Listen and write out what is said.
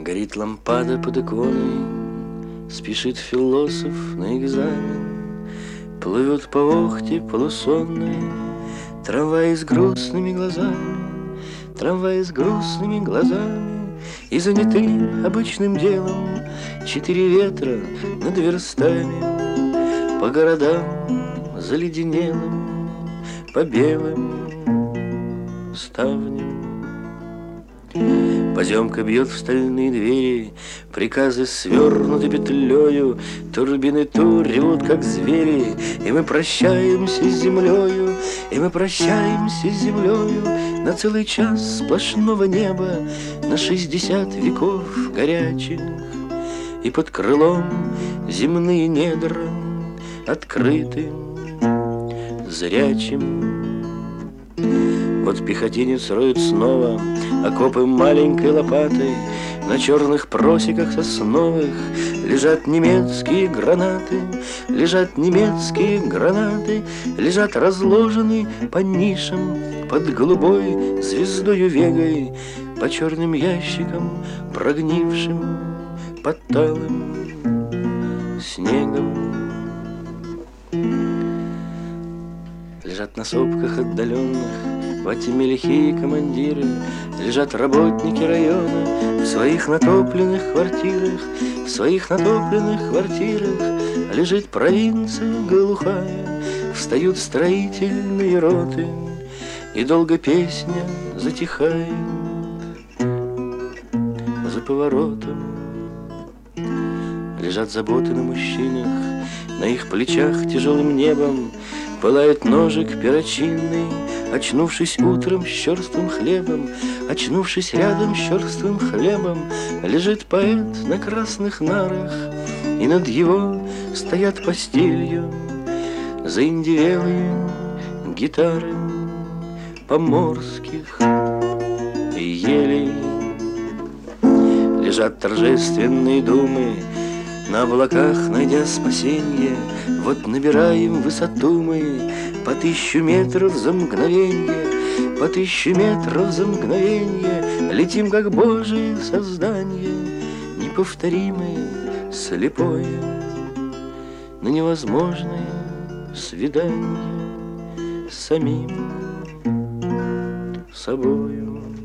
Горит лампада под иконой, спешит философ на экзамен. Плывет по Охте полусонной трамвай с грустными глазами, трамвай с грустными глазами. И заняты обычным делом 4 ветра над верстами, по городам заледенелым, по белым ставням. Поземка бьет в стальные двери, приказы свернуты петлею, турбины ту ревут, как звери, и мы прощаемся с землею, и мы прощаемся с землею на целый час сплошного неба, на 60 веков горячих, и под крылом земные недра открыты зрячим. Вот пехотинец роет снова окопы маленькой лопатой. На черных просеках сосновых лежат немецкие гранаты, лежат немецкие гранаты, лежат разложены по нишам под голубой звездою вегой, по черным ящикам прогнившим под талым снегом. Лежат на сопках отдаленных во тьме лихие командиры, лежат работники района в своих натопленных квартирах, в своих натопленных квартирах. Лежит провинция глухая, встают строительные роты, и долго песня затихает за поворотом. Лежат заботы на мужчинах, на их плечах тяжелым небом пылает ножик перочинный. Очнувшись утром с черствым хлебом, очнувшись рядом с черствым хлебом, лежит поэт на красных нарах, и над его стоят постелью заиндевелые гитары поморских елей. Лежат торжественные думы на облаках, найдя спасенье. Вот набираем высоту мы по 1000 метров за мгновенье, по 1000 метров за мгновенье. Летим, как Божие создание, неповторимое, слепое, на невозможное свидание с самим собою.